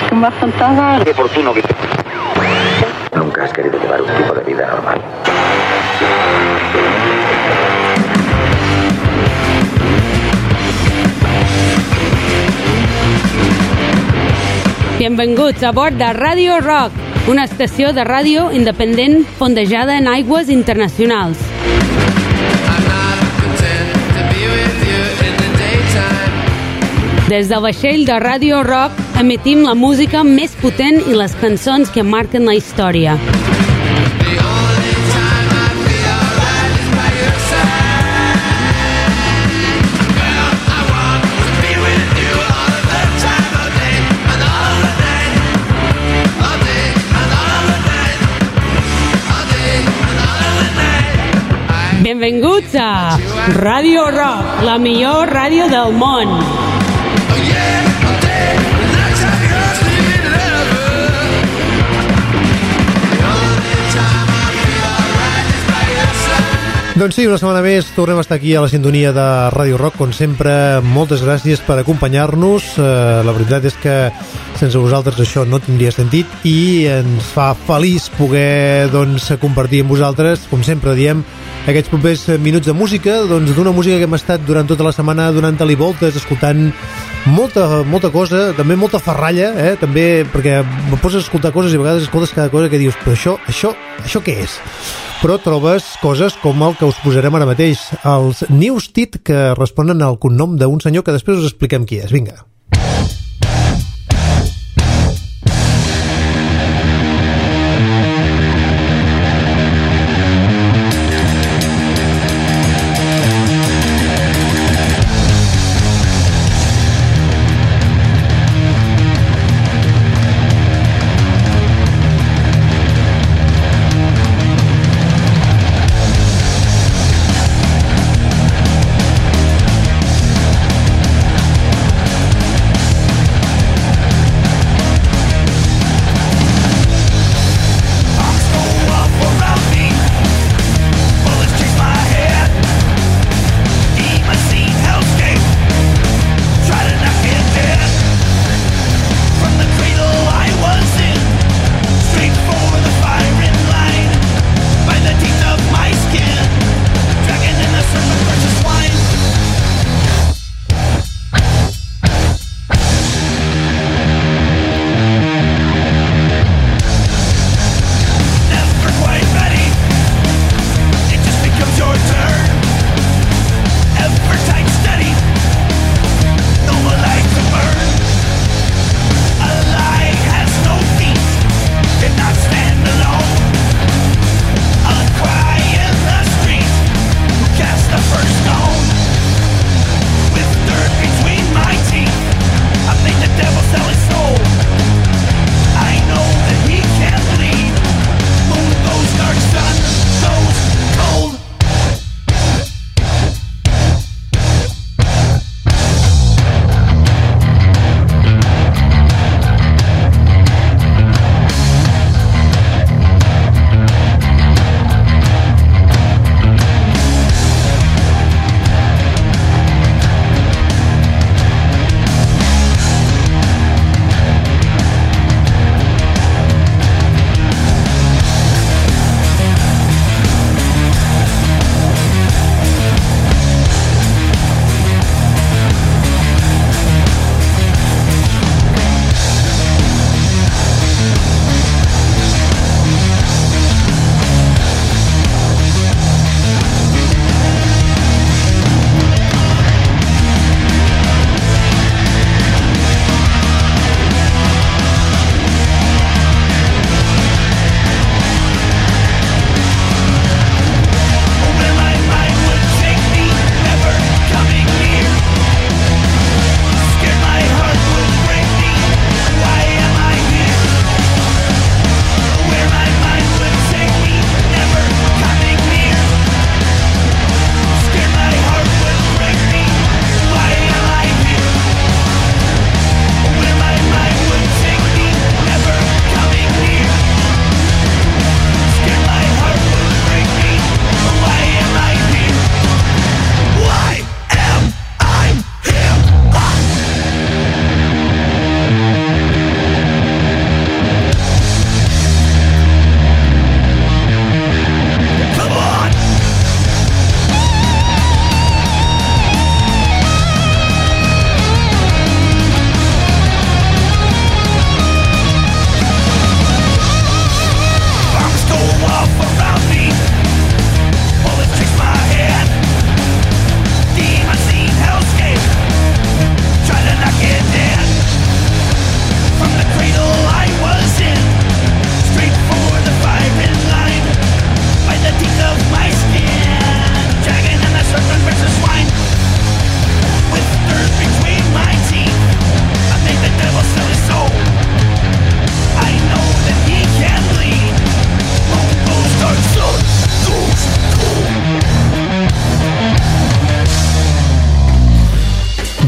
que me faltaba. Qué oportuno que... Nunca has querido llevar un tipo de vida normal. Benvinguts a bord de Radio Rock, una estació de ràdio independent fondejada en aigües internacionals. Des del vaixell de Radio Rock emetim la música més potent i les cançons que marquen la història. Benvinguts a Radio Rock, la millor ràdio del món. Doncs sí, una setmana més tornem a estar aquí a la sintonia de Radio Rock, com sempre. Moltes gràcies per acompanyar-nos. La veritat és que sense vosaltres això no tindria sentit i ens fa feliç poder compartir amb vosaltres, com sempre diem, aquests propers minuts de música, d'una música que hem estat durant tota la setmana donant-li voltes, escoltant molta cosa, també molta ferralla, també, perquè me poses a escoltar coses i a vegades escoltes cada cosa que dius, però això què és? Però trobes coses com el que us posarem ara mateix, els Newstead, que responen al cognom d'un senyor que després us expliquem qui és. Vinga.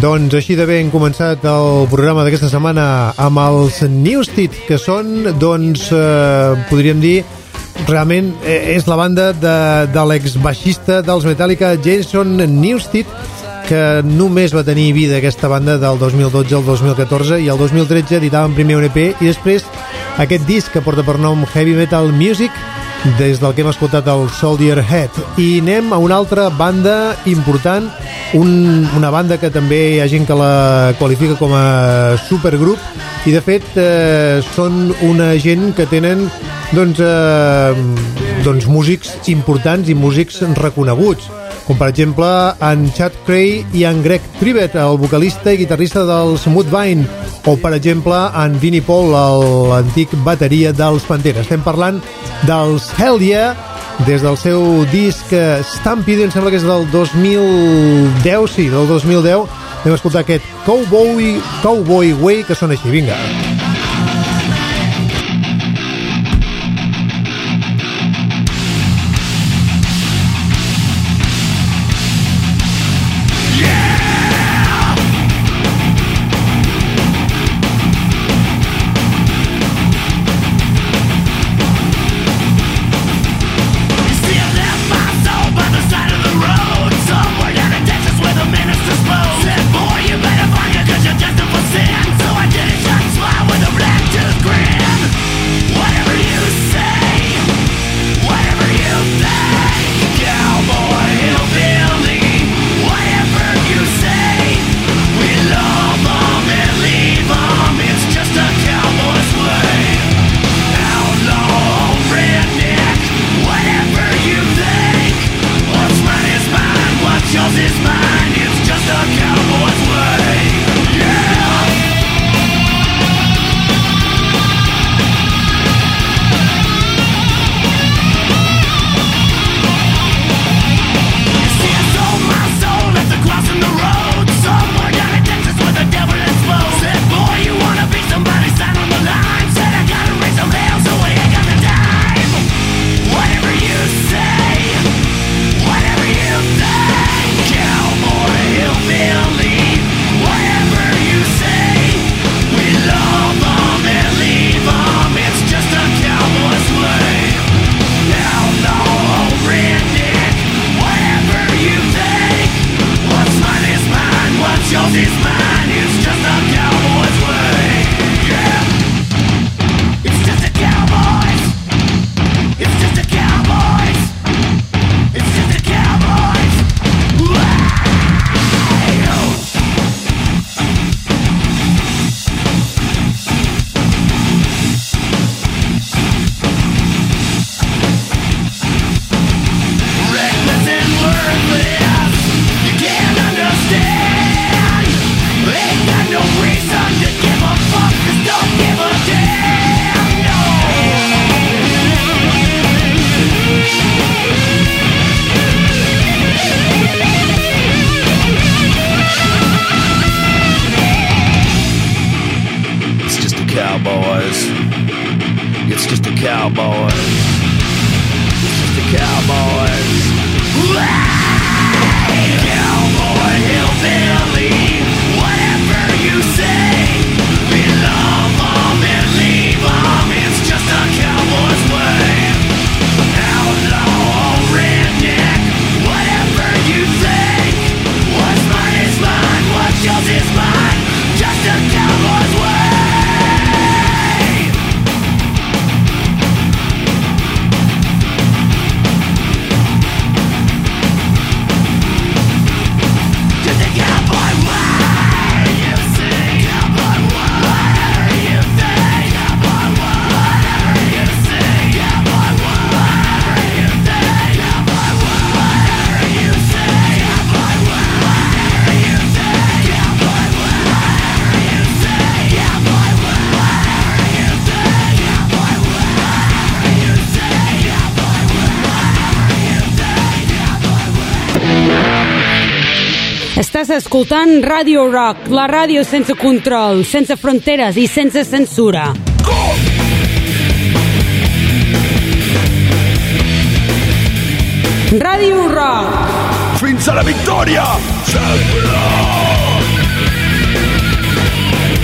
Doncs així de bé hem començat el programa d'aquesta setmana amb els Newsted, que són, doncs, podríem dir, realment és la banda de l'exbaixista dels Metallica, Jason Newsted, que només va tenir vida aquesta banda del 2012 al 2014, i el 2013 editaven primer un EP i després aquest disc que porta per nom Heavy Metal Music, des del que hem escoltat el Soldier Head. I anem a una altra banda important, una banda que també hi ha gent que la qualifica com a supergrup, i de fet són una gent que tenen doncs músics importants i músics reconeguts, com per exemple en Chad Cray i en Greg Trivet, el vocalista i guitarrista dels Mudvayne, o per exemple en Vinnie Paul, l'antic bateria dels Pantera. Estem parlant dels Hell Yeah, des del seu disc Stampede, em sembla que és del 2010, sí, del 2010. Anem a escoltar aquest Cowboy Way, que sona així, vinga. Estàs escoltant Radio Rock, la ràdio sense control, sense fronteres i sense censura. Radio Rock. Fins a la victòria! Sempre!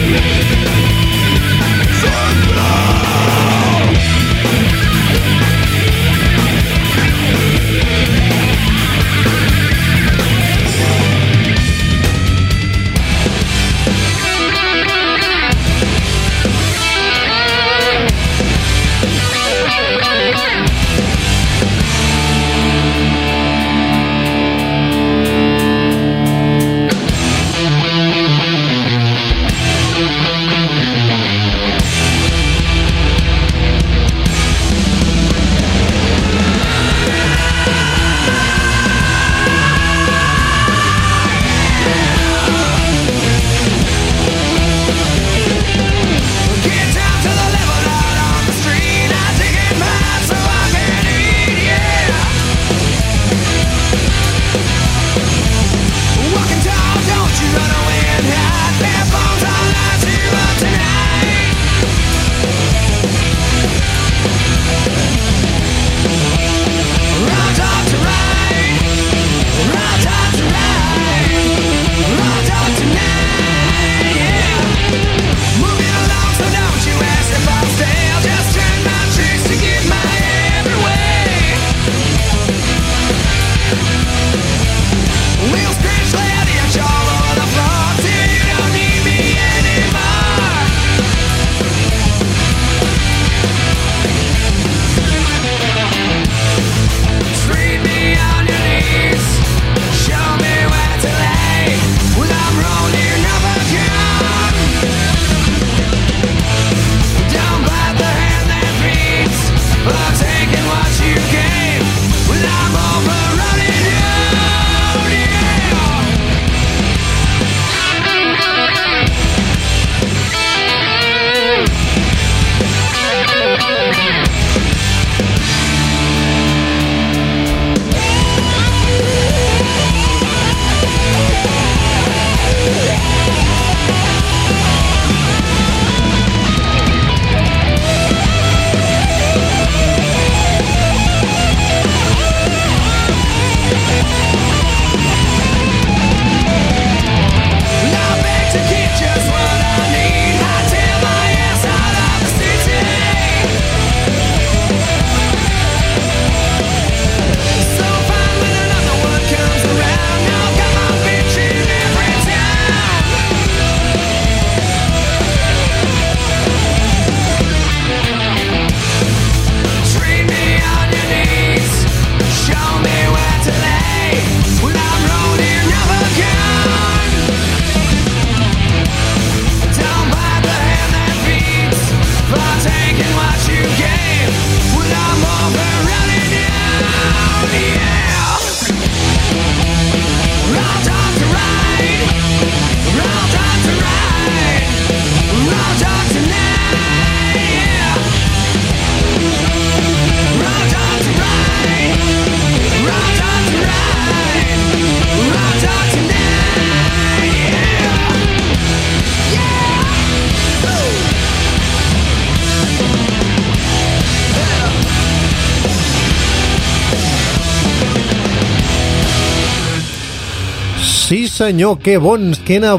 Sí senyor, que bons, quina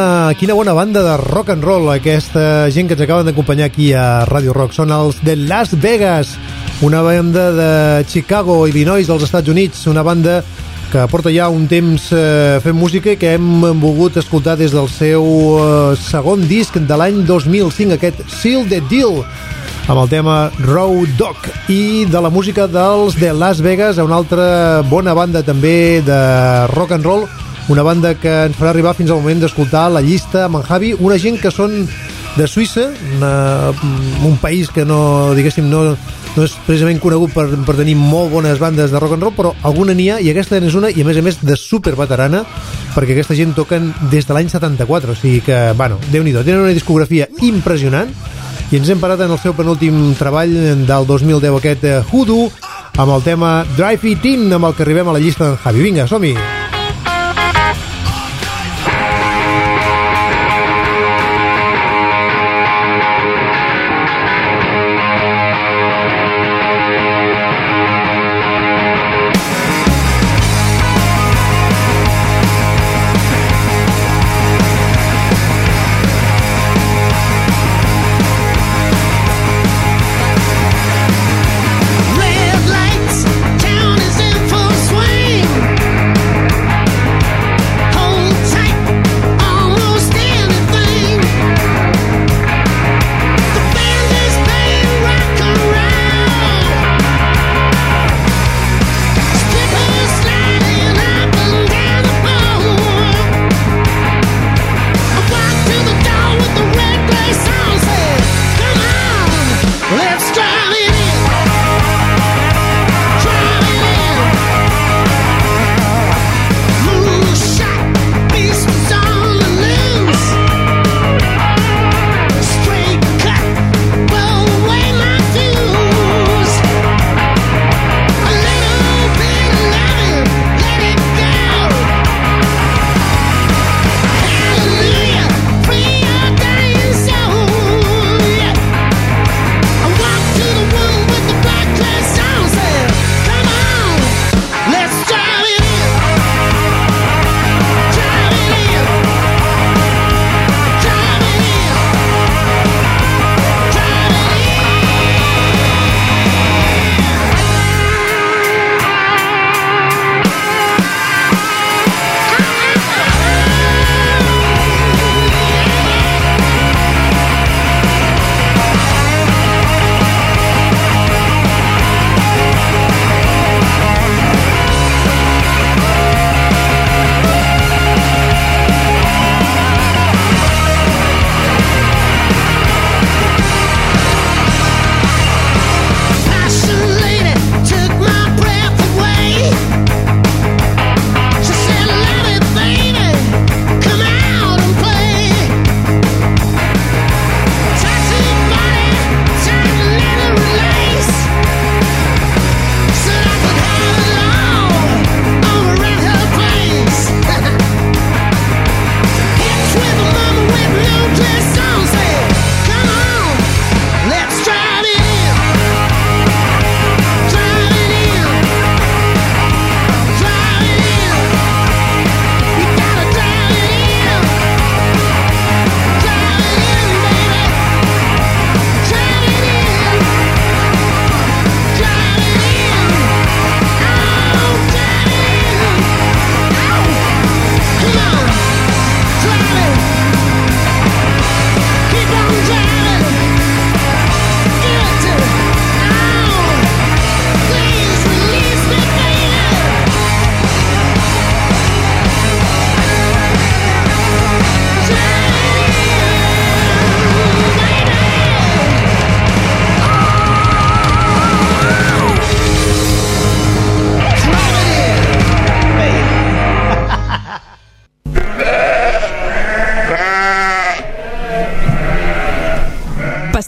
bona banda de rock and roll aquesta gent que ens acaben d'acompanyar aquí a Radio Rock. Són els de Las Vegas, una banda de Chicago, Illinois, dels Estats Units, una banda que porta ja un temps fent música i que hem volgut escoltar des del seu segon disc de l'any 2005, aquest Seal the Deal, amb el tema Road Dog. I de la música dels de Las Vegas a una altra bona banda també de rock and roll, una banda que ens farà arribar fins al moment d'escoltar la llista amb en Javi, una gent que són de Suïssa, un país que no és precisament conegut per tenir molt bones bandes de rock and roll, però alguna n'hi ha, i aquesta és una, i a més de super veterana, perquè aquesta gent toquen des de l'any 74, o sigui que, bueno, Déu-n'hi-do, tenen una discografia impressionant, i ens hem parat en el seu penúltim treball del 2010, aquest Hoodoo, amb el tema Drive It In, amb el que arribem a la llista d'en Javi. Vinga, som-hi!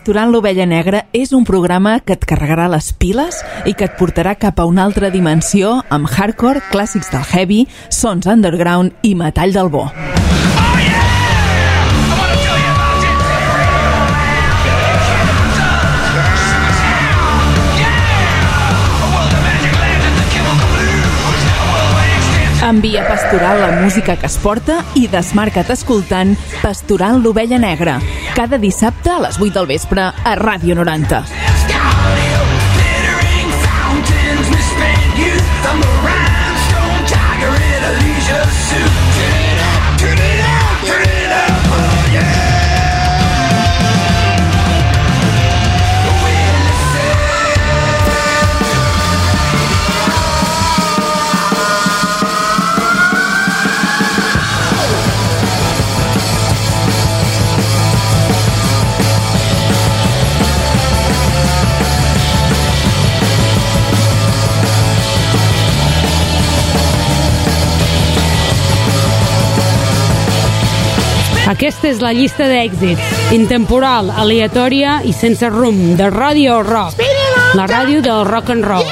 Pasturant l'ovella negra és un programa que et carregarà les piles i que et portarà cap a una altra dimensió amb hardcore, clàssics del heavy, sons underground i metall del bo. Envia Pastoral la música que es porta i desmarca't escoltant Pasturant l'ovella negra, cada dissabte a les 8 del vespre a Ràdio 90. Aquesta és la llista d'èxits, intemporal, aleatòria i sense rumb, de Radio Rock, la ràdio del rock and roll.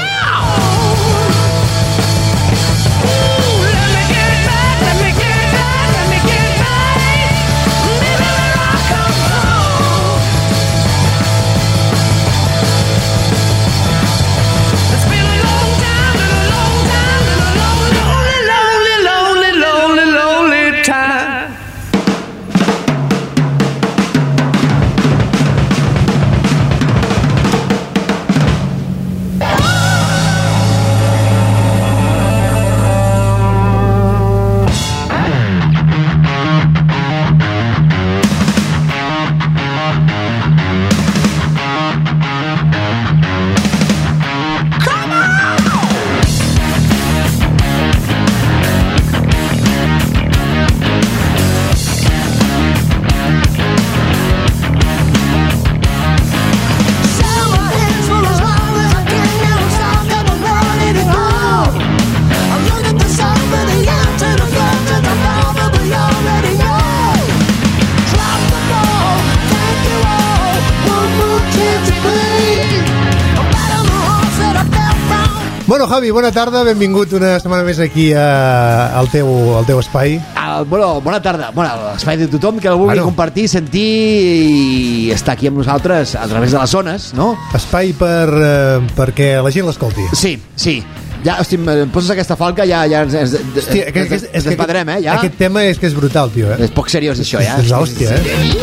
Bueno, Javi, bona tarda, benvingut una setmana més aquí al teu espai. Bona tarda. L'espai de tothom que el vulgui compartir, sentir i estar aquí amb nosaltres a través de les zones, no? Espai perquè la gent l'escolti. Sí. Ja, hosti, em poses aquesta falca, ja ens despadrem, ja. Aquest tema és que és brutal, tio, És poc seriós, això, ja. És hòstia,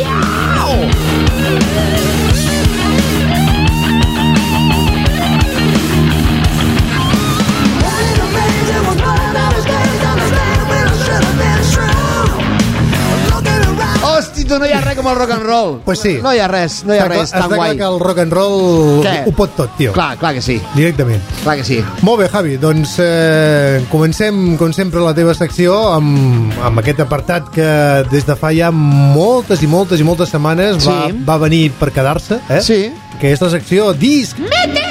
No hi ha res com el rock and roll. Pues sí. No hi ha res tan guai. Està clar que el rock and roll ho pot tot, tio. Clar que sí. Directament. Clar que sí. Molt bé, Javi, doncs comencem, com sempre, la teva secció amb aquest apartat que des de fa ja moltes setmanes va venir per quedar-se, Sí. Que és la secció Disc Mític!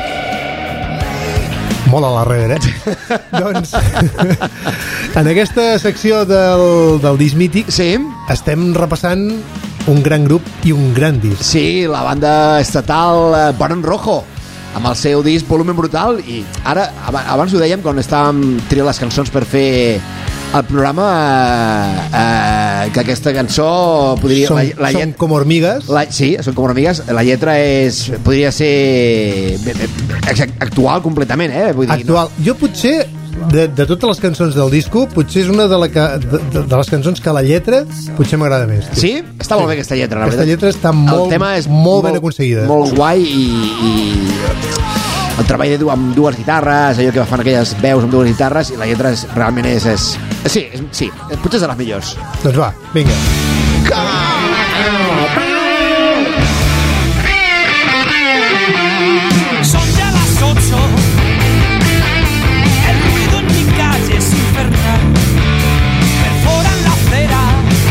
Molt a la darrere, Doncs, en aquesta secció del disc mític estem repassant un gran grup i un gran disc. Sí, la banda estatal Barón Rojo, amb el seu disc Volumen Brutal. I ara, abans ho dèiem quan estàvem triant les cançons per fer el programa, que aquesta cançó podria... Són com hormigues. Sí, són com hormigues. La lletra podria ser actual completament, Vull dir, actual. No? Jo potser, de totes les cançons del disco, potser és una de les cançons que la lletra potser m'agrada més. Sí? Està molt bé aquesta lletra, la veritat. Aquesta lletra està molt ben aconseguida. Molt guai i el treball amb dues guitarres, allò que fan aquelles veus amb dues guitarres, i la lletra realment és sí, potser és de les millors. Doncs va, vinga. Son ya las 8. El ruido en mi calle es infernal. Perforan la acera.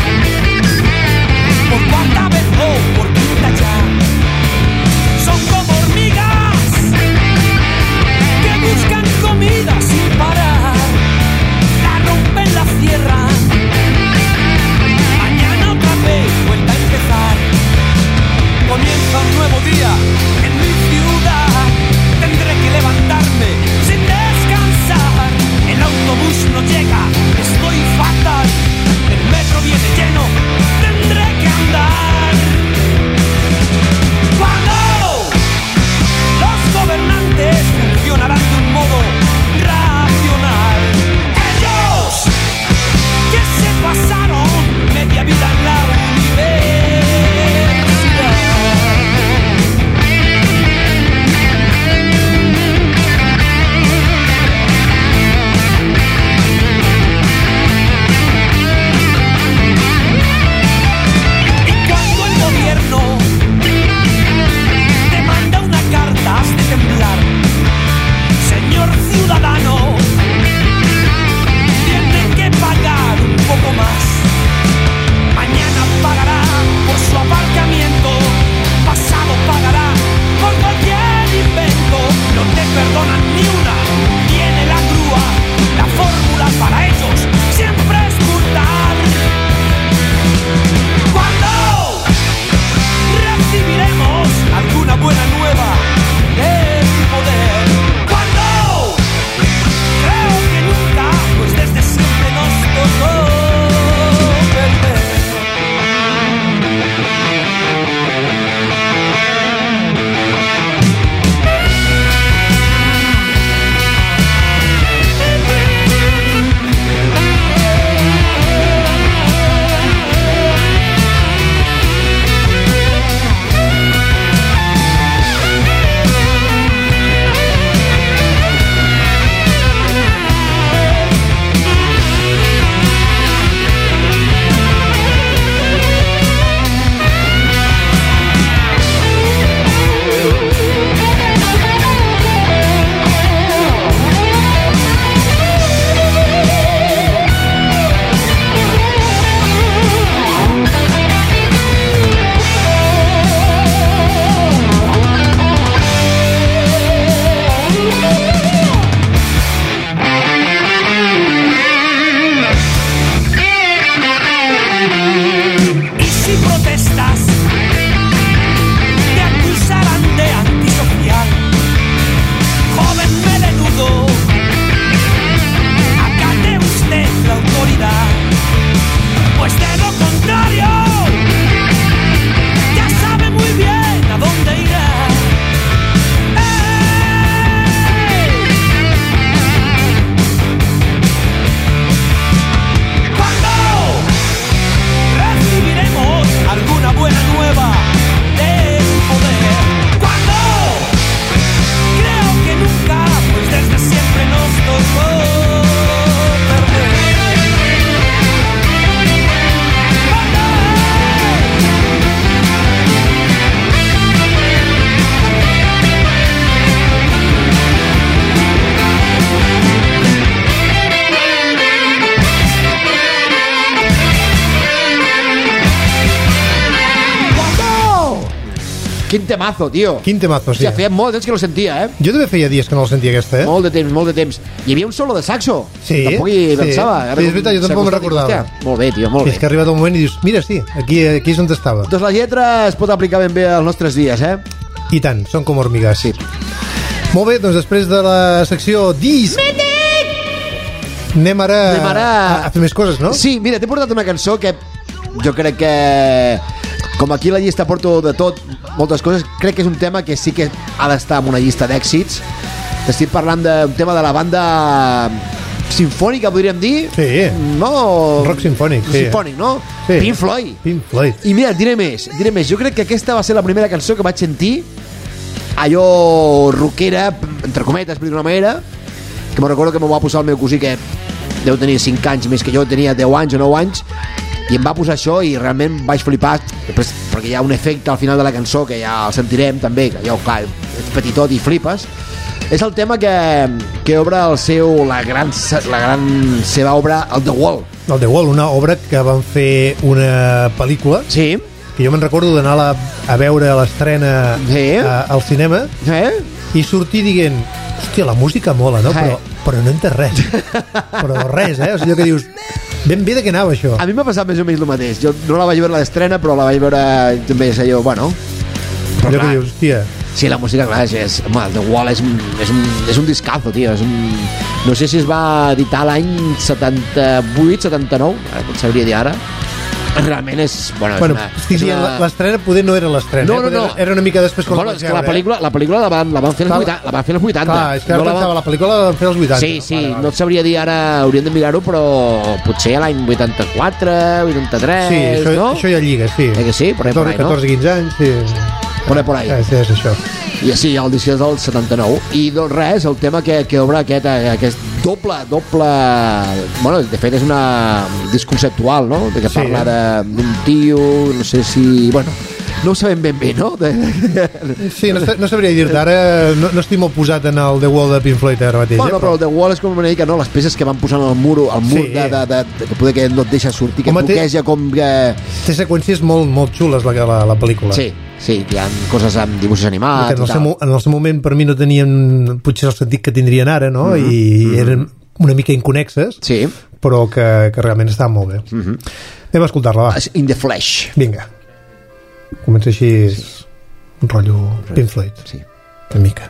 Por cuarta vez o por quinta ya. Son como hormigas que buscan comida sin parar. La rompen, la cierran. Mañana Quin temazo, tio. Quin temazo, sí. Hòstia, feia molt de temps que no el sentia, Jo també feia dies que no el sentia, aquesta, Molt de temps. Hi havia un solo de saxo. Sí, Tampoc hi pensava. Sí, és veritat, jo tampoc me'n recordava. Hòstia, molt bé, tio, molt És bé. que ha arribat un moment i dius, mira, sí, aquí és on estava. Doncs la lletra es pot aplicar ben bé als nostres dies, I tant, són com hormigues. Sí. Molt bé, doncs després de la secció disc... Anem ara a fer més coses, no? Sí, mira, t'he portat una cançó que jo crec que, com aquí a la llista porto de tot, moltes coses, crec que és un tema que sí que ha d'estar en una llista d'èxits. T'estic parlant d'un tema de la banda sinfònica, podríem dir? Sí. No? Rock sinfònic, sí. Sinfònic, no? Sí. Pink Floyd. Pink Floyd. I mira, et diré més. Jo crec que aquesta va ser la primera cançó que vaig sentir allò rockera, entre cometes, per dir d'una manera, que me'n recordo que m'ho va posar el meu cosí, que deu tenir 5 anys més que jo, tenia 10 anys o 9 anys, i em va posar això i realment vaig flipar, després, perquè hi ha un efecte al final de la cançó que ja el sentirem també, que ja, clar, ets petitot i flipes. És el tema que obre la gran seva obra, el The Wall. El The Wall, una obra que van fer una pel·lícula, Sí. que jo me'n recordo d'anar a veure l'estrena Sí. al cinema i sortir dient, hòstia, la música mola, no? Però no entès res. Però res, O sigui, que dius, ben bé de què anava això. A mi m'ha passat més o menys el mateix. Jo no la vaig veure a l'estrena, però la vaig veure també, és allò, bueno... Però Allò que clar, dius, hòstia, sí, la música, clar, home, el The Wall és un discazo, tio. No sé si es va editar l'any 78, 79, ara no et sabria dir ara. Realment és... Bueno, estic dient, l'estrena poder no era l'estrena. No. Era una mica després quan Bueno, la és vaig que veure. la pel·lícula la van fer als 80. Clar, és que ara No pensava, la pel·lícula la van fer als 80. Sí, no et sabria dir ara, hauríem de mirar-ho, però potser a l'any 84, 83, Sí, no? això ja lliga, sí. Que sí? Por ahí, 14, 15 anys, sí. Por ahí. Sí, és això. I sí, el disc és del 79. I doncs res, el tema que obre aquest doble... Bueno, de fet és una disc conceptual, no? Que parla d'un tio, no sé si... Bueno, no ho sabem ben bé, no? Sí, no sabria dir-te. Ara no estic molt posat en el The Wall de Pink Floyd ara mateix. Bueno, però el The Wall és com una mica, no? Les peces que van posant al mur Sí. que poder que no et deixa sortir, que Home, bloqueja com que... Té seqüències molt xules la pel·lícula. Sí, hi ha coses amb dibuixos animats que en el seu moment per mi no tenien potser el sentit que tindrien ara, no? I eren una mica inconexes, Sí. però que realment estaven molt bé. Anem a escoltar-la, va. In the Flesh. Vinga. Comença així un rotllo Pink Floyd. Sí. Una mica.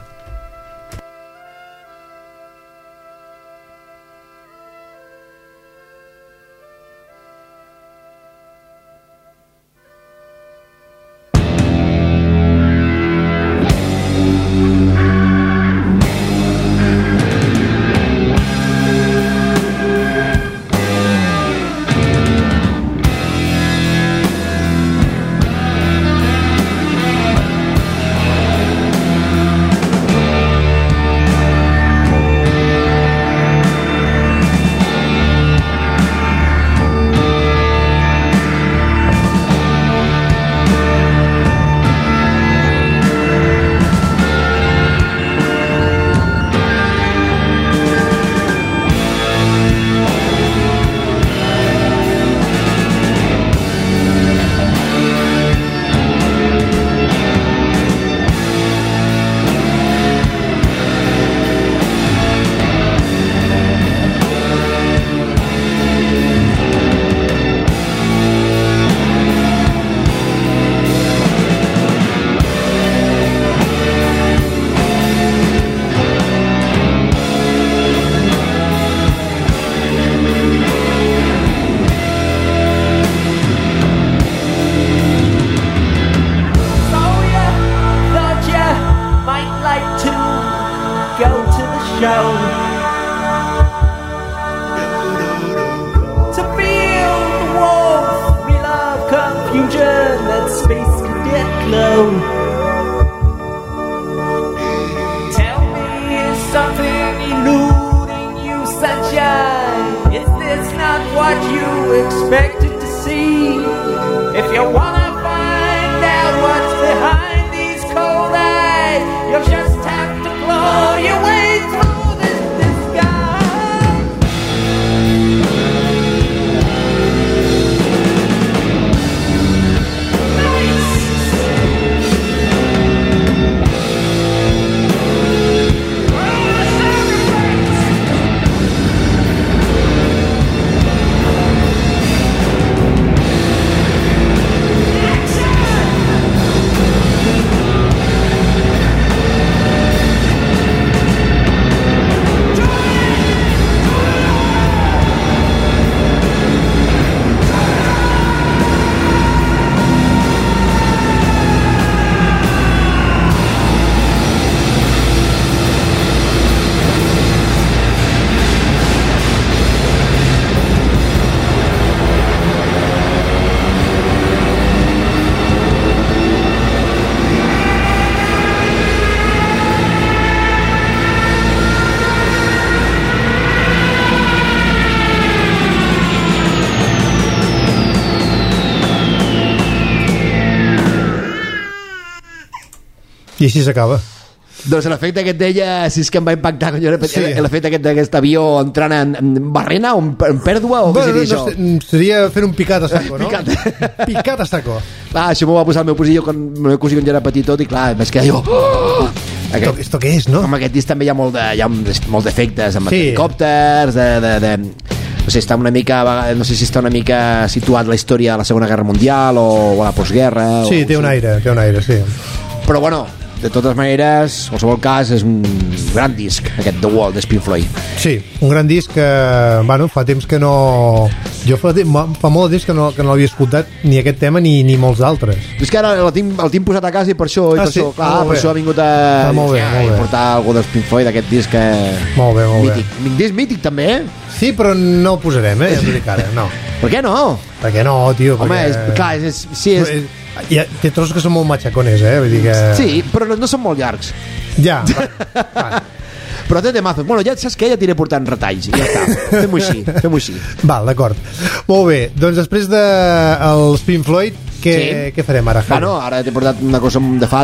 I així s'acaba. Doncs l'efecte aquest d'ella, si és que em va impactar quan jo era petit, Sí. l'efecte aquest d'aquest avió entrant en barrena o en pèrdua o què seria això? Seria fer un picat a saco, no? Picat a saco. Clar, això m'ho va posar el meu cosí quan jo era petit tot i clar, vaig quedar jo... Esto què és, no? Amb aquest disc també hi ha molt d'efectes amb Sí. helicòpters no sé, està una mica, no sé si està una mica situat la història de la Segona Guerra Mundial o la postguerra Sí, té un aire, sí. però bueno, de totes maneres, en qualsevol cas, és un gran disc, aquest The Wall, de Pink Floyd. Sí, un gran disc que, bueno, fa temps que no... Jo fa molt de temps que no l'havia escoltat ni aquest tema ni molts altres. És que ara el tinc posat a casa i per això, Sí? clar, per això ha vingut a molt bé. portar algú dels Pink Floyd, d'aquest disc Molt bé. mític. Disc mític també, eh? Sí, però no el posarem, ja t'ho dic ara, no. Per què no? Perquè no, tio, Home, perquè... és Té trossos que són molt matxacones, vull dir que... Sí, però no són molt llargs. Ja, va. Però té temazos. Bueno, ja saps què? Ja t'iré portant retalls i ja està. Fem-ho així. Val, d'acord. Molt bé, doncs després dels Pink Floyd, què farem ara, Javi? Bueno, ara t'he portat una cosa de fa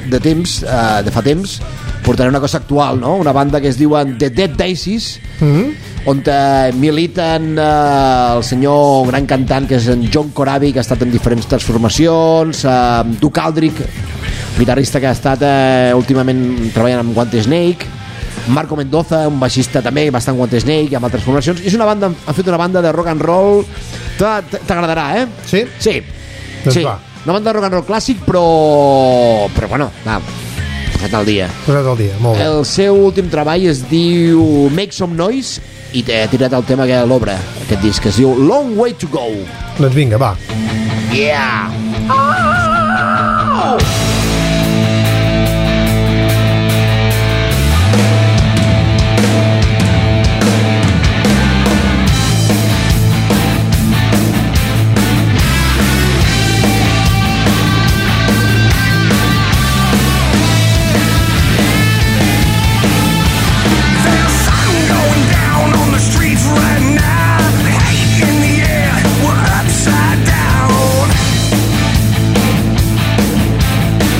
temps, portaré una cosa actual, no? Una banda que es diuen The Dead Daisies, on militen el senyor gran cantant que és en John Corabi, que ha estat en diferents transformacions, Duke Aldrich, guitarrista que ha estat últimament treballant amb Guante Snake, Marco Mendoza, un baixista també que va estar en Guante Snake i amb altres formacions. És una banda, han fet una banda de rock and roll, t'agradarà, eh? Sí? Sí. Doncs sí. va. Una banda de rock and roll clàssic, però bueno, va, posat al dia. Posat al dia, molt bé. El seu últim treball es diu Make Some Noise i t'he tirat el tema que l'obra, aquest disc, que es diu Long Way To Go. Doncs vinga, va. Yeah! Upside down.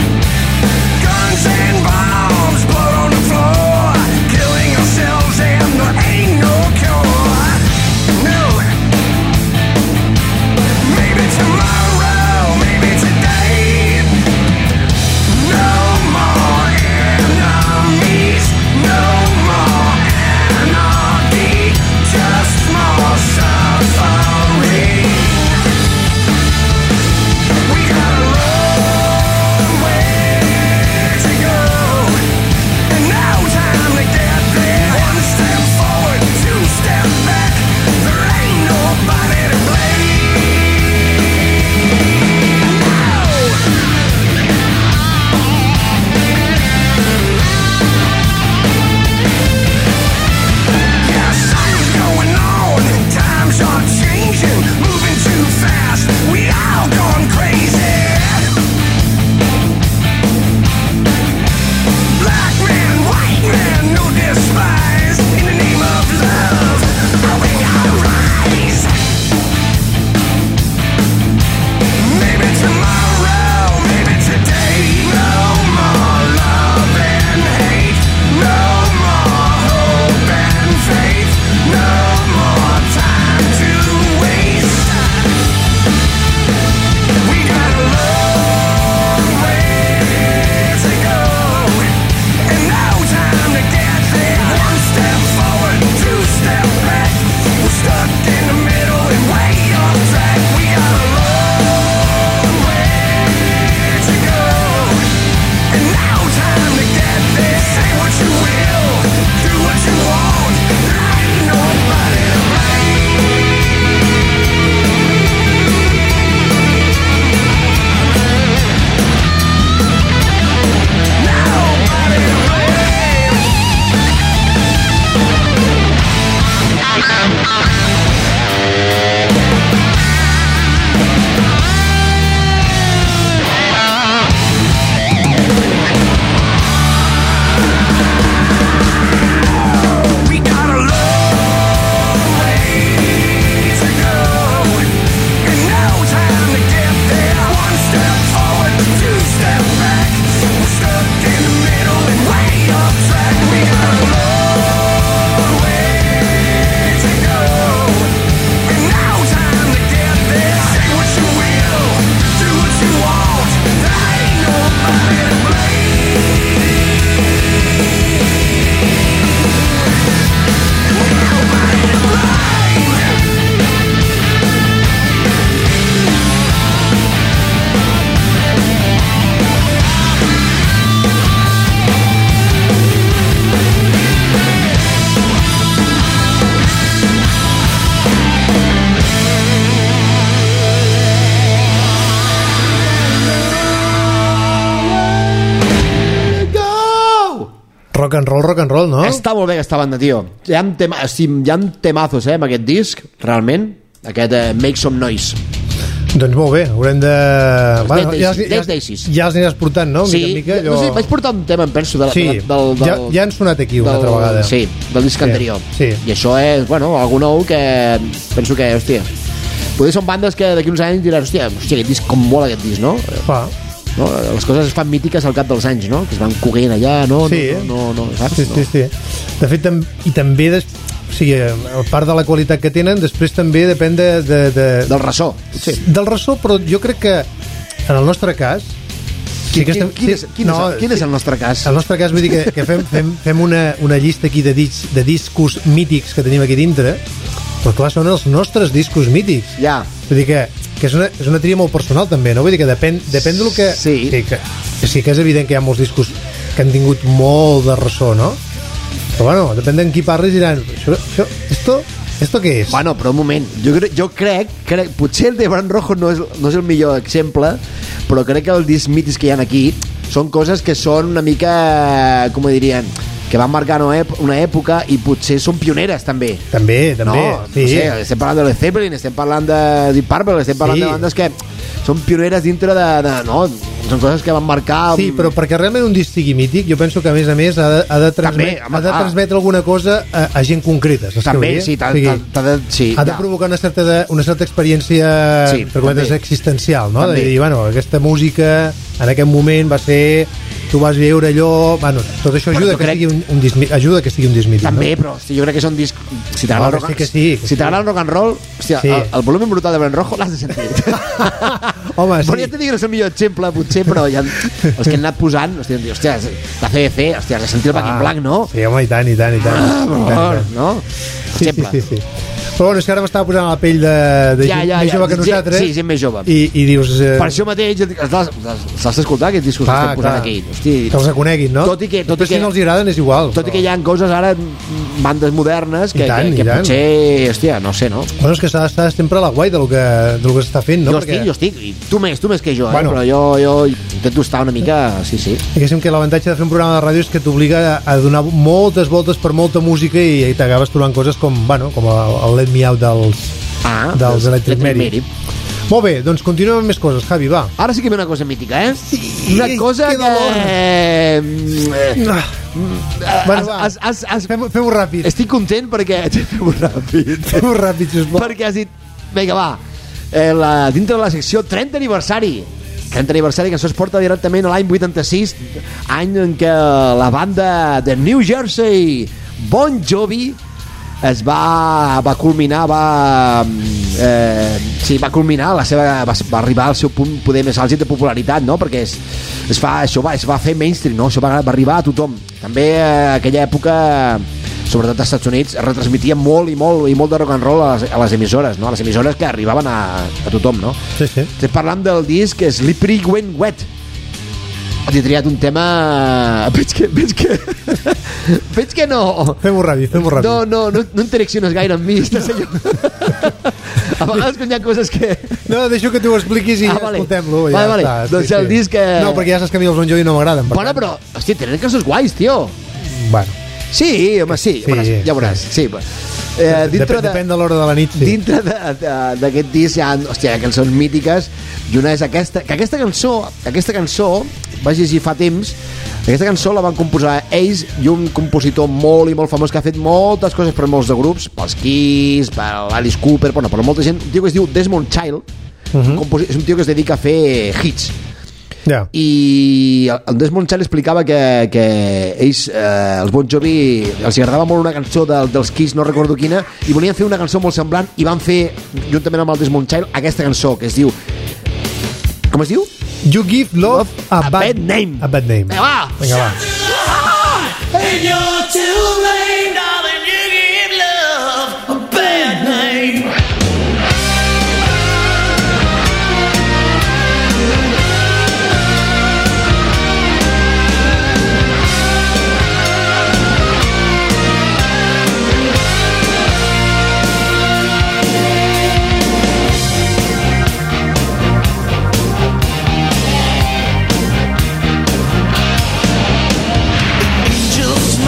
rock and roll, no? Està molt bé aquesta banda, tio. Hi ha temazos, amb aquest disc, realment. Aquest Make Some Noise. Doncs molt bé, haurem de... Bueno, ja els aniràs portant, no? Sí, mica, no sé, vaig portar un tema, em penso, ja han sonat aquí una altra vegada. Sí, del disc anterior. Sí. I això és, bueno, algú nou que penso que, hòstia, potser són bandes que d'aquí uns anys diran, hòstia, aquest disc, com mola aquest disc, no? No? Les coses es fan mítiques al cap dels anys, no? Que es van coguent allà, no? Sí, no, saps? Sí. De fet, i també o sigui, a part de la qualitat que tenen, després també depèn del ressò. Sí. Del ressò, però jo crec que en el nostre cas Quin és el nostre cas? El nostre cas vull dir que fem una llista aquí de discos mítics que tenim aquí dintre, però clar, són els nostres discos mítics. Ja. Vull dir que és una tria molt personal també, no? Vull dir que depèn del que... Sí. Sí que és evident que hi ha molts discos que han tingut molt de ressò, no? Però bueno, depèn d'en qui parlis diran, esto què és? Bueno, però un moment, jo crec potser el de Barón Rojo no és el millor exemple, però crec que els discs mítics que hi ha aquí són coses que són una mica, com ho dirien, que van marcar una època i potser són pioneres també. També, no sí. No sé, estem parlant de Led Zeppelin, estem parlant de Deep Purple, estem parlant de bandes que són pioneres dintre de no, són coses que van marcar... Sí, però perquè realment un disc sigui mític, jo penso que a més ha de transmetre alguna cosa a gent concreta. També, sí, ha de provocar una certa experiència existencial, no? De dir, bueno, aquesta música en aquest moment va ser... Tu vas veure allò... Bueno, tot això ajuda que sigui un disc mític. També, però jo crec que és un disc... Si t'agrada el rock and roll, hòstia, el volum brutal de Barón Rojo l'has de sentir. Home, sí. Però ja t'he dit que no és el millor exemple, potser, però ja, els que han anat posant, hòstia, la CBC, hòstia, has de sentir el Back in Black, no? Sí, home, i tant. No? Sí. Però bueno, és que ara m'estava posant a la pell de gent més jove que nosaltres. Sí, gent més jove. I dius... Per això mateix, s'has d'escoltar aquests discos que estem posant aquí. Hosti, que els reconeguin, no? Tot i que si no els agraden és igual. Tot i que hi ha coses ara, bandes modernes, que potser, hòstia, no sé, no? Bueno, és que s'ha d'estar sempre a la guai del que s'està fent, no? Jo estic, i tu més que jo, però jo intento estar una mica... Sí. Diguéssim que l'avantatge de fer un programa de ràdio és que t'obliga a donar moltes voltes per molta música i t'acabes trobant coses com el Let Me Out dels Electric Mary. Molt bé, doncs continuem amb més coses, Javi, va. Ara sí que ve una cosa mítica, Sí, una cosa que... Bueno, va, fem-ho ràpid. Estic content perquè... Fem-ho ràpid, sisplau. Perquè has dit... Vinga, va. Dintre de la secció 30 aniversari. 30 aniversari, que això es porta directament a l'any 86, any en què la banda de New Jersey, Bon Jovi, va culminar va arribar al seu punt poder més àlgid de popularitat, no? Perquè es va fer mainstream, no? Això va arribar a tothom. També aquella època, sobretot als Estats Units, es retransmetia molt de rock and roll a les emissores, no? A les emissores que arribaven a tothom, no? Sí. Estem parlant del disc Slippery When Wet. He triat un tema... Veig que no... Fem-ho ràpid. No interacciones gaire amb mi, senyor. A vegades quan hi ha coses que... No, deixo que tu ho expliquis i escoltem-lo. Vale. Doncs el disc... No, perquè ja saps que a mi els Bon Jovi no m'agraden. Bueno, però, hòstia, tenen cançons guais, tio. Bueno. Sí, ja veuràs. Sí, depèn de l'hora de la nit, sí. Dintre d'aquest disc hi ha cançons mítiques, i una és aquesta, que aquesta cançó vaig llegir fa temps. Aquesta cançó la van composar ells i un compositor molt famós que ha fet moltes coses per molts de grups, pels Kiss, per l'Alice Cooper, per molta gent, un tio que es diu Desmond Child. És un tio que es dedica a fer hits. I el Desmond Child explicava que ells, els Bon Jovi, els agradava molt una cançó dels Kiss, no recordo quina, i volien fer una cançó molt semblant i van fer, juntament amb el Desmond Child, aquesta cançó que es diu... Com es diu? You Give Love a Bad Name. A Bad Name. Vinga, va. And you're too late, darling, you give love a bad name. Angels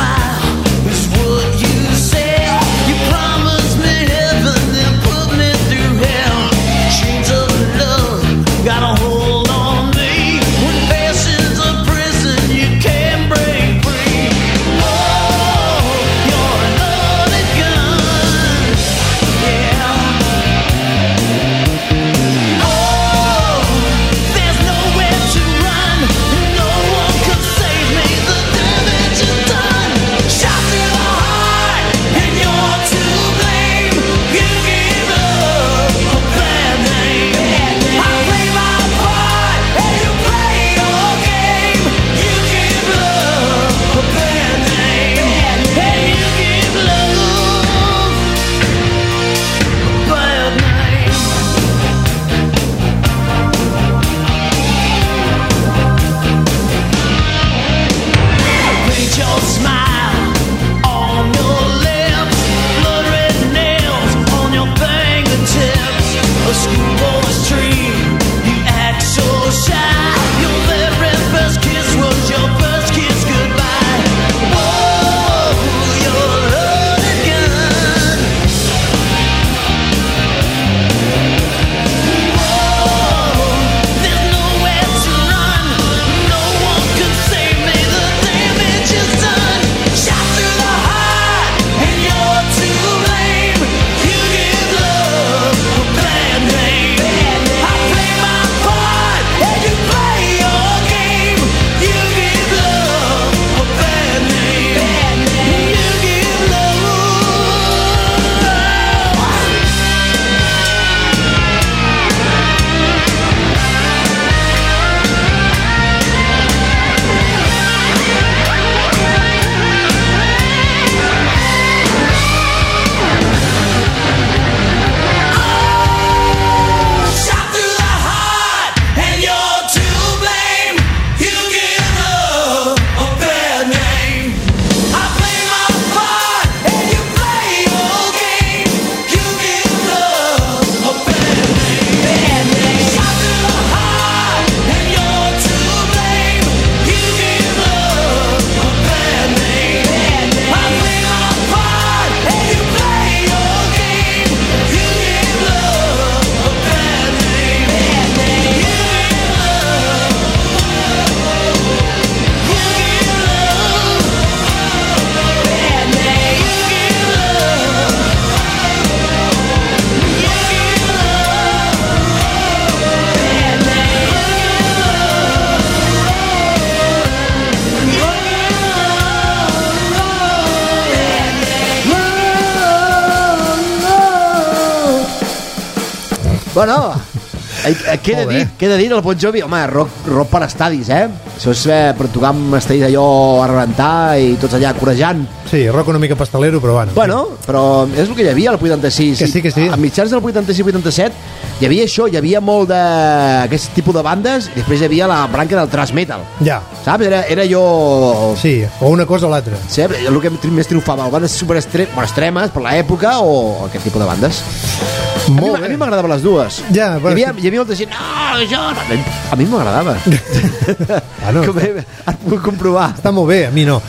Bueno, què he de dir el Bon Jovi? Home, rock per estadis, Això és per tocar amb estadis allò a rebentar i tots allà corejant. Sí, rock una mica pastelero, però bueno. Bueno, però és el que hi havia al 86. Que sí. A mitjans del 86-87 hi havia això, hi havia molt d'aquest tipus de bandes i després hi havia la branca del thrash metal. Ja. Saps? Era jo... Sí, o una cosa o l'altra. Sí, el que més triomfava, bandes super extremes per l'època o aquest tipus de bandes. Molt bé. A mi m'agradaven les dues. Ja, bueno, hi havia molta gent, no, això... A mi m'agradava. no. Com et puc comprovar. Està molt bé, a mi no.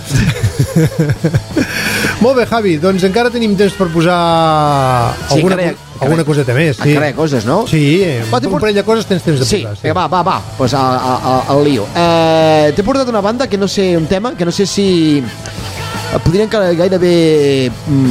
Molt bé, Javi, doncs encara tenim temps per posar alguna coseta més. Sí. Encara hi ha coses, no? Sí, un parell de coses tens temps de posar. Sí, va, pues al lío. T'he portat una banda que no sé, un tema, que no sé si... podríem gairebé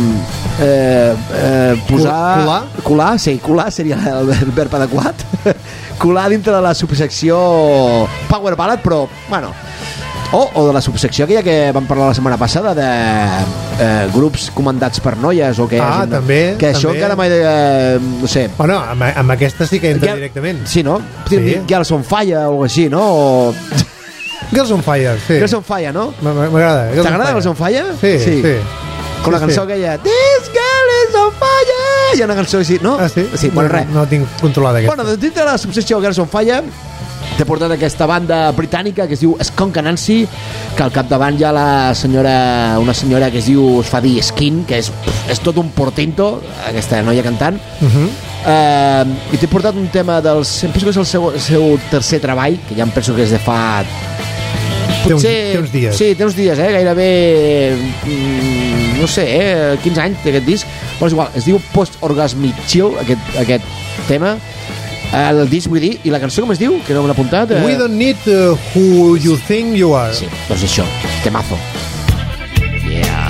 posar... Colar? Sí, colar seria el verb adequat. Colar dintre de la subsecció Power Ballad, però, bueno... O de la subsecció aquella que vam parlar la setmana passada de grups comandats per noies o que també, que això encara mai no sé. Bueno, amb aquesta sí que entra directament. Sí, no? Podríem dir Girls on Fire o així, no? Girls on Fire, sí. Girls on Fire, no? M'agrada. T'agrada Girls on Fire? Sí. Com la cançó aquella This girl is on fire. Hi ha una cançó així, no? Ah, sí? Sí, bueno, res. No tinc controlada aquesta. Bueno, dintre de la subsecció Girls on Fire t'he portat aquesta banda britànica que es diu Skunk Anansi, que al capdavant hi ha una senyora que es diu, es fa dir Skin, que és tot un portento, aquesta noia cantant. I t'he portat un tema em penso que és el seu tercer treball, que ja em penso que és de fa... Potser... Té uns dies. Sí, té uns dies, gairebé... no sé, 15 anys d'aquest disc. Però és igual, es diu Post-Orgasmic Chill, aquest tema. El disc, vull dir, i la cançó com es diu? Que no me l'he apuntat. We don't need who you think you are. Sí, doncs això, temazo. Yeah.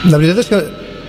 La veritat és que...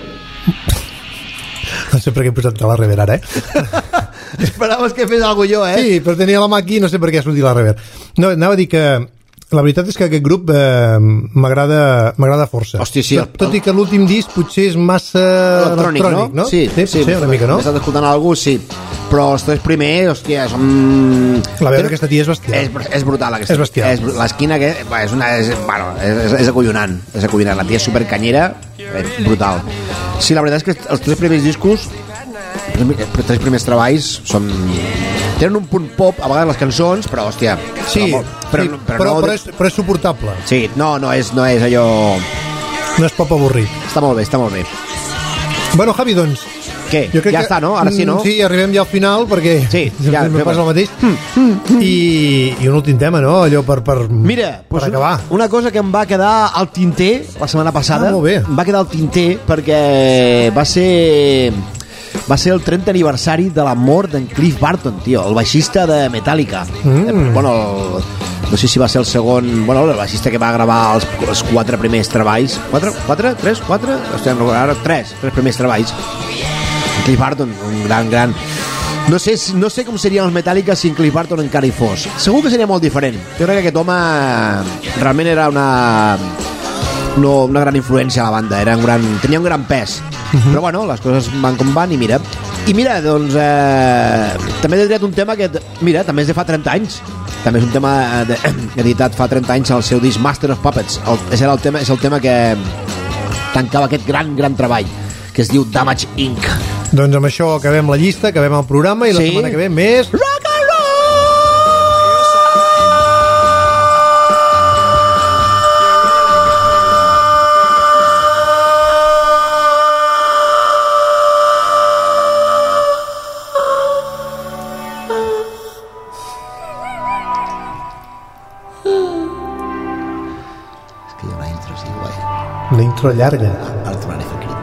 No sé per què he posat la rever ara, Esperaves que fes alguna jo, Sí, però tenia la mà aquí i no sé per què ha sortit la rever. No, anava a dir que la veritat és que aquest grup m'agrada força. Hòstia, sí. Tot i que l'últim disc potser és massa electrònic, no? Sí, una mica, no? He estat escoltant algú, sí. Però els tres primers, hòstia, són... La veu d'aquesta tia és bestial. És brutal, aquesta. És bestial. L'esquina que... És acollonant. És acollonant. La tia és supercanyera, brutal. Sí, la veritat és que els tres primers discos, els tres primers treballs, són... Tenen un punt pop, a vegades les cançons, però, hòstia... Sí, però és suportable. Sí, no és allò... No és pop avorrit. Està molt bé. Bueno, Javi, doncs... Què? Ja està, no? Ara sí, no? Sí, arribem ja al final, perquè ja me passa el mateix. I un últim tema, no? Allò per acabar. Una cosa que em va quedar al tinter la setmana passada. Molt bé. Em va quedar al tinter perquè va ser el 30 aniversari de la mort d'en Cliff Burton, tio, el baixista de Metallica. No sé si va ser el segon... el baixista que va gravar els 4 primers treballs. 4? 3? 4? Ara 3 primers treballs. Cliff Burton, un gran... No sé com serien els Metallica si en Cliff Burton encara hi fos. Segur que seria molt diferent. Jo crec que aquest home realment era una gran influència a la banda. Tenia un gran pes. Però bueno, les coses van com van i mira, doncs també he triat un tema que també és de fa 30 anys. També és un tema editat fa 30 anys al seu disc Master of Puppets. És el tema que tancava aquest gran treball, que es diu Damage Inc. Doncs amb això acabem la llista, acabem el programa i la setmana que ve més... Rock and roll! És que hi ha una intro, sí, guai. Una intro llarga. Ara tornaré a fer crit.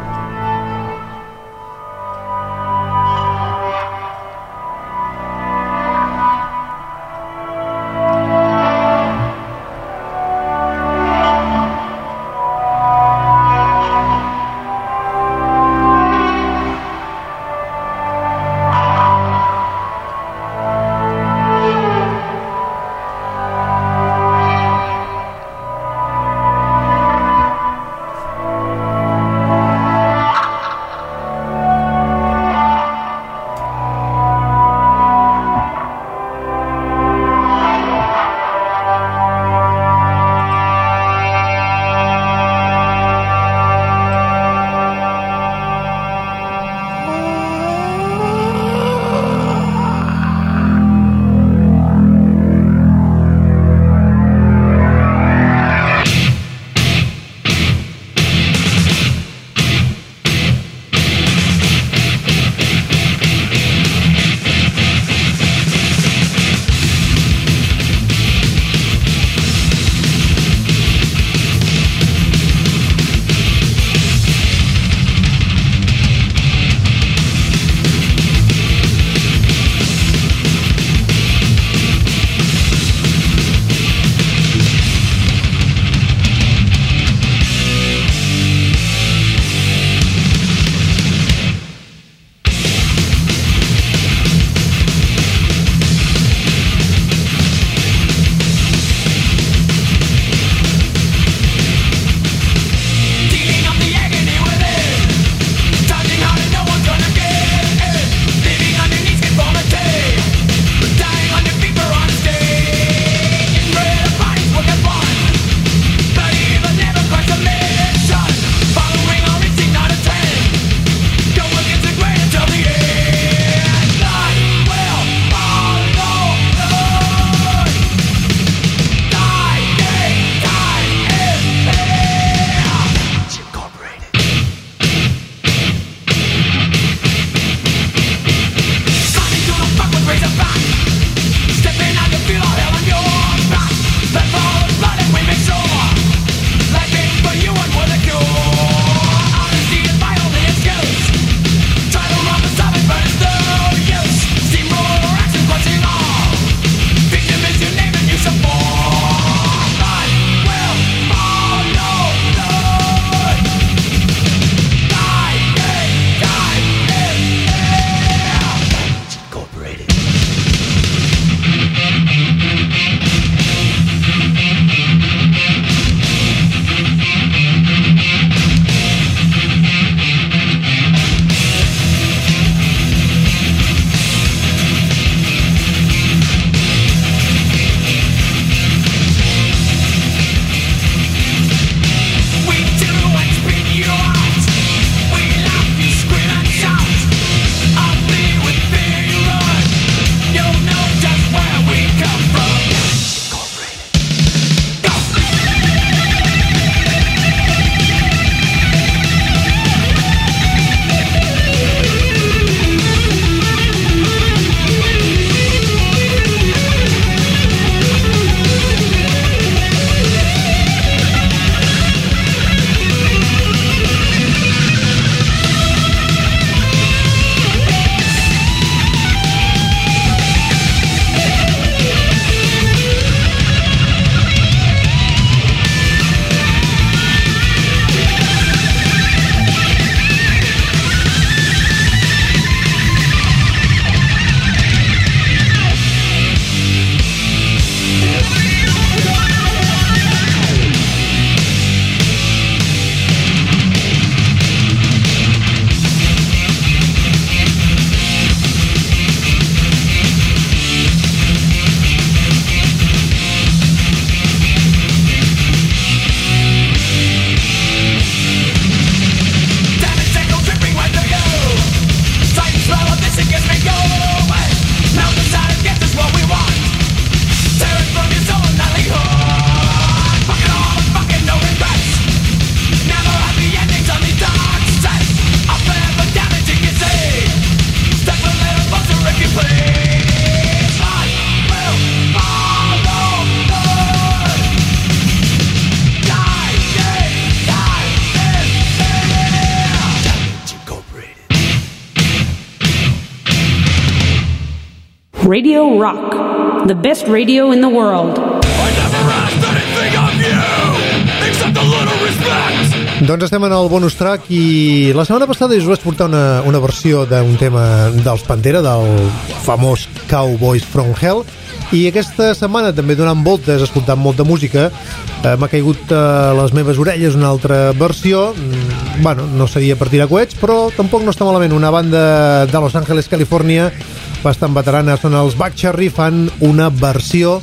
Radio Rock, the best radio in the world. I never asked anything of you, except a little respect. Doncs estem en el bonus track i la setmana passada us vaig portar una versió d'un tema dels Pantera, del famós Cowboys from Hell, i aquesta setmana també donant voltes, escoltant molta música, m'ha caigut a les meves orelles una altra versió. Bueno, no seria per tirar coets, però tampoc no està malament. Una banda de Los Angeles, Califòrnia, bastant veterana, són els Buck Cherry, fan una versió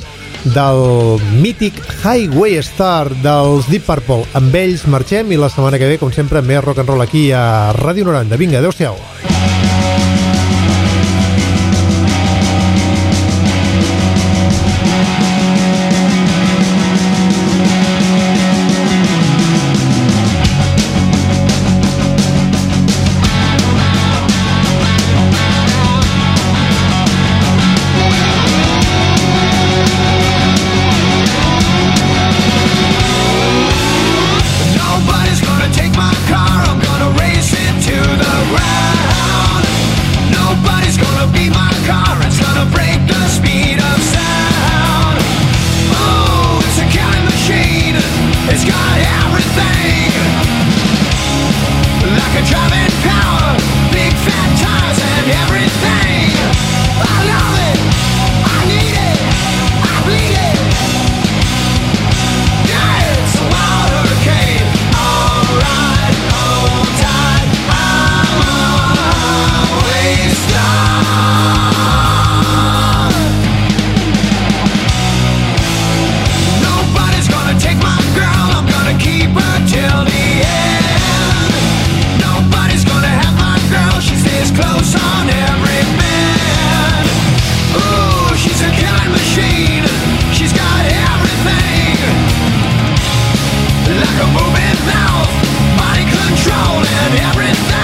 del mític Highway Star dels Deep Purple. Amb ells marxem i la setmana que ve, com sempre, més rock and roll aquí a Ràdio 90. Vinga, adeu-siau. Like a moving mouth, body control and everything.